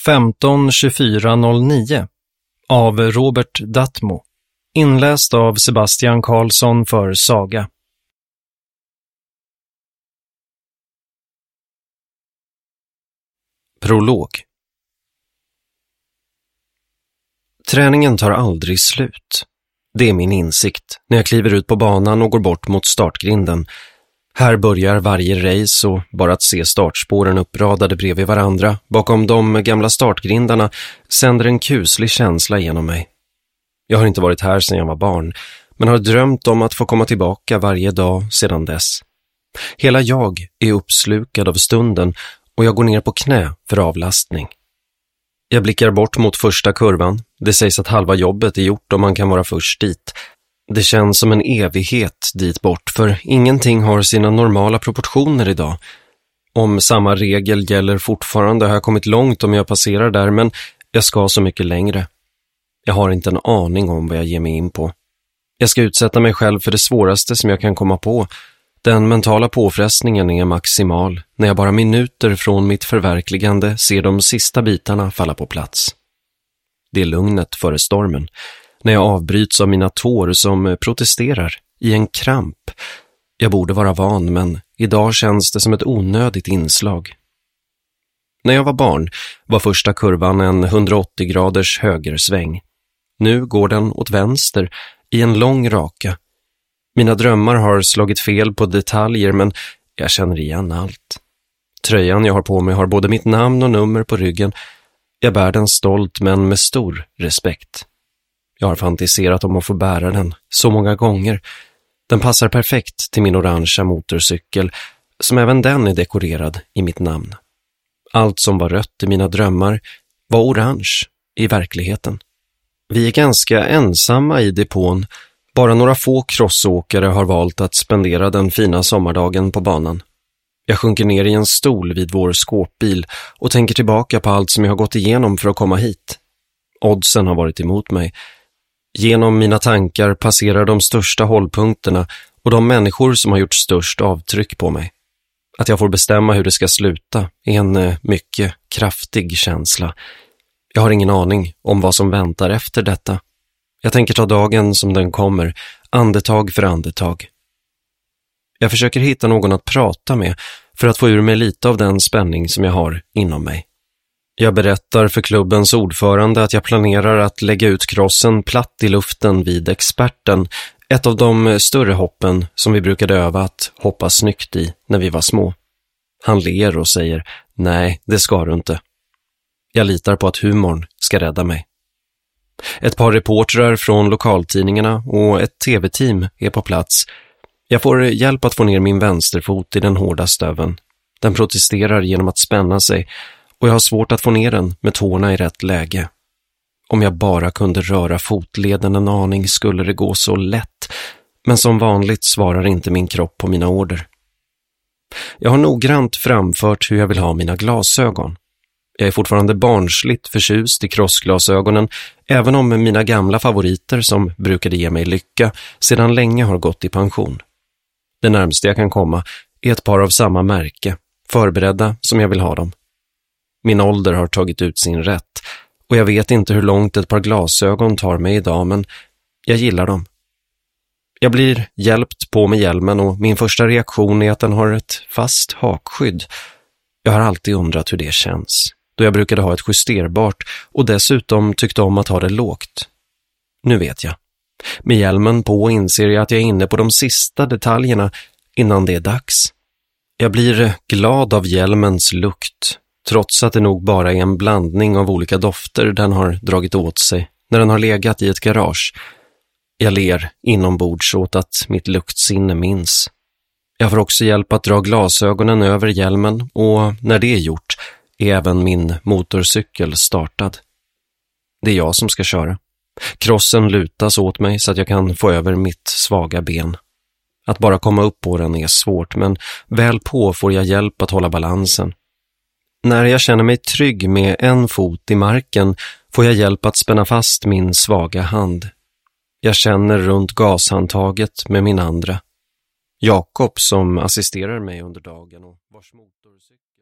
15.24.09 av Robert Dattmo. Inläst av Sebastian Karlsson för Saga. Prolog. Träningen tar aldrig slut. Det är min insikt när jag kliver ut på banan och går bort mot startgrinden. Här börjar varje race och bara att se startspåren uppradade bredvid varandra bakom de gamla startgrindarna sänder en kuslig känsla genom mig. Jag har inte varit här sedan jag var barn, men har drömt om att få komma tillbaka varje dag sedan dess. Hela jag är uppslukad av stunden och jag går ner på knä för avlastning. Jag blickar bort mot första kurvan. Det sägs att halva jobbet är gjort om man kan vara först dit. Det känns som en evighet dit bort, för ingenting har sina normala proportioner idag. Om samma regel gäller fortfarande har jag kommit långt om jag passerar där, men jag ska så mycket längre. Jag har inte en aning om vad jag ger mig in på. Jag ska utsätta mig själv för det svåraste som jag kan komma på. Den mentala påfrestningen är maximal när jag bara minuter från mitt förverkligande ser de sista bitarna falla på plats. Det är lugnet före stormen, när jag avbryts av mina tår som protesterar i en kramp. Jag borde vara van, men idag känns det som ett onödigt inslag. När jag var barn var första kurvan en 180-graders högersväng. Nu går den åt vänster i en lång raka. Mina drömmar har slagit fel på detaljer, men jag känner igen allt. Tröjan jag har på mig har både mitt namn och nummer på ryggen. Jag bär den stolt men med stor respekt. Jag har fantiserat om att få bära den så många gånger. Den passar perfekt till min orangea motorcykel, som även den är dekorerad i mitt namn. Allt som var rött i mina drömmar var orange i verkligheten. Vi är ganska ensamma i depån. Bara några få crossåkare har valt att spendera den fina sommardagen på banan. Jag sjunker ner i en stol vid vår skåpbil och tänker tillbaka på allt som jag har gått igenom för att komma hit. Oddsen har varit emot mig. Genom mina tankar passerar de största hållpunkterna och de människor som har gjort störst avtryck på mig. Att jag får bestämma hur det ska sluta är en mycket kraftig känsla. Jag har ingen aning om vad som väntar efter detta. Jag tänker ta dagen som den kommer, andetag för andetag. Jag försöker hitta någon att prata med för att få ur mig lite av den spänning som jag har inom mig. Jag berättar för klubbens ordförande att jag planerar att lägga ut crossen platt i luften vid experten, ett av de större hoppen som vi brukade öva att hoppa snyggt i när vi var små. Han ler och säger, nej, det ska du inte. Jag litar på att humorn ska rädda mig. Ett par reportrar från lokaltidningarna och ett tv-team är på plats. Jag får hjälp att få ner min vänsterfot i den hårda stöven. Den protesterar genom att spänna sig och jag har svårt att få ner den med tårna i rätt läge. Om jag bara kunde röra fotleden en aning skulle det gå så lätt, men som vanligt svarar inte min kropp på mina order. Jag har noggrant framfört hur jag vill ha mina glasögon. Jag är fortfarande barnsligt förtjust i krossglasögonen, även om mina gamla favoriter som brukade ge mig lycka sedan länge har gått i pension. Det närmaste jag kan komma är ett par av samma märke, förberedda som jag vill ha dem. Min ålder har tagit ut sin rätt och jag vet inte hur långt ett par glasögon tar mig idag, men jag gillar dem. Jag blir hjälpt på med hjälmen och min första reaktion är att den har ett fast hakskydd. Jag har alltid undrat hur det känns, då jag brukade ha ett justerbart och dessutom tyckte om att ha det lågt. Nu vet jag. Med hjälmen på inser jag att jag är inne på de sista detaljerna innan det är dags. Jag blir glad av hjälmens lukt, trots att det nog bara är en blandning av olika dofter den har dragit åt sig när den har legat i ett garage. Jag ler inombords åt att mitt luktsinne minns. Jag får också hjälp att dra glasögonen över hjälmen och när det är gjort är även min motorcykel startad. Det är jag som ska köra. Krossen lutas åt mig så att jag kan få över mitt svaga ben. Att bara komma upp på den är svårt, men väl på får jag hjälp att hålla balansen. När jag känner mig trygg med en fot i marken får jag hjälp att spänna fast min svaga hand. Jag känner runt gashandtaget med min andra. Jakob som assisterar mig under dagen och vars motorcykel